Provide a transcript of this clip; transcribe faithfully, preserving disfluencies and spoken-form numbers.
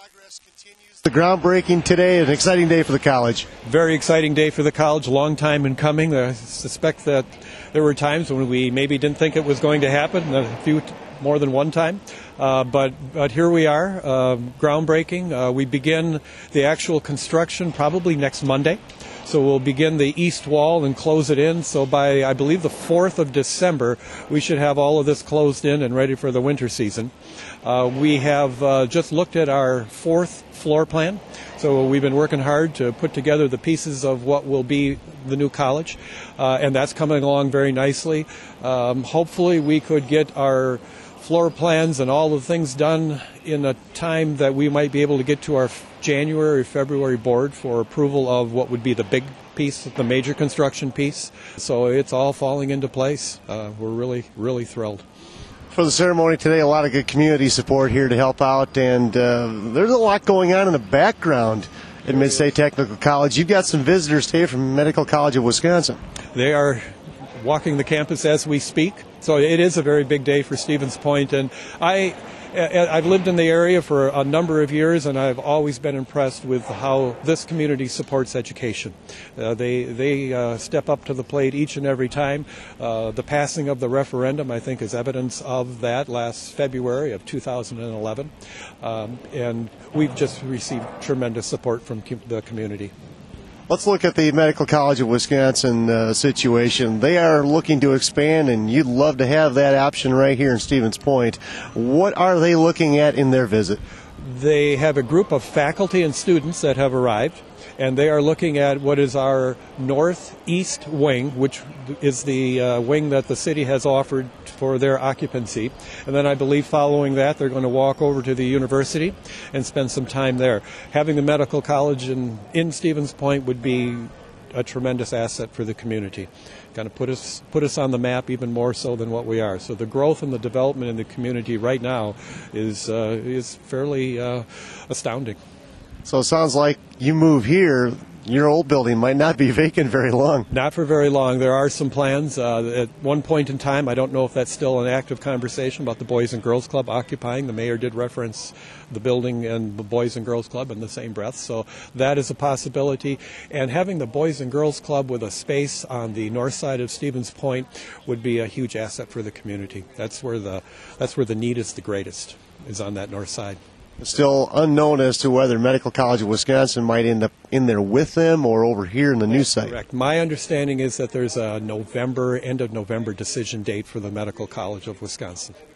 progress continues. The groundbreaking today, an exciting day for the college. Very exciting day for the college, long time in coming. I suspect that there were times when we maybe didn't think it was going to happen, a few more than one time. Uh, but, but here we are, uh, groundbreaking. Uh, we begin the actual construction probably next Monday. So we'll begin the east wall and close it in. So by, I believe, the fourth of December, we should have all of this closed in and ready for the winter season. Uh, we have uh, just looked at our fourth floor plan. So we've been working hard to put together the pieces of what will be the new college. Uh, and that's coming along very nicely. Um, hopefully we could get our floor plans and all the things done in a time that we might be able to get to our January, February board for approval of what would be the big piece, the major construction piece. So it's all falling into place. Uh, we're really, really thrilled. For the ceremony today, a lot of good community support here to help out, and uh, there's a lot going on in the background at Mid-State Technical College. You've got some visitors today from Medical College of Wisconsin. They are walking the campus as we speak. So it is a very big day for Stevens Point, and I, I've lived in the area for a number of years, and I've always been impressed with how this community supports education. Uh, they they uh, step up to the plate each and every time. Uh, the passing of the referendum, I think, is evidence of that last February of two thousand eleven, um, and we've just received tremendous support from com- the community. Let's look at the Medical College of Wisconsin uh, situation. They are looking to expand, and you'd love to have that option right here in Stevens Point. What are they looking at in their visit? They have a group of faculty and students that have arrived, and they are looking at what is our northeast wing, which is the uh, wing that the city has offered for their occupancy. And then I believe following that, they're going to walk over to the university and spend some time there. Having the medical college in, in Stevens Point would be a tremendous asset for the community. Kind of put us put us on the map even more so than what we are. So the growth and the development in the community right now is uh, is fairly uh, astounding. So it sounds like you move here, your old building might not be vacant very long. Not for very long. There are some plans. Uh, at one point in time, I don't know if that's still an active conversation about the Boys and Girls Club occupying. The mayor did reference the building and the Boys and Girls Club in the same breath. So that is a possibility. And having the Boys and Girls Club with a space on the north side of Stevens Point would be a huge asset for the community. That's where the, that's where the need is the greatest, is on that north side. It's still unknown as to whether Medical College of Wisconsin might end up in there with them or over here in the new site. Correct. My understanding is that there's a November, end of November decision date for the Medical College of Wisconsin.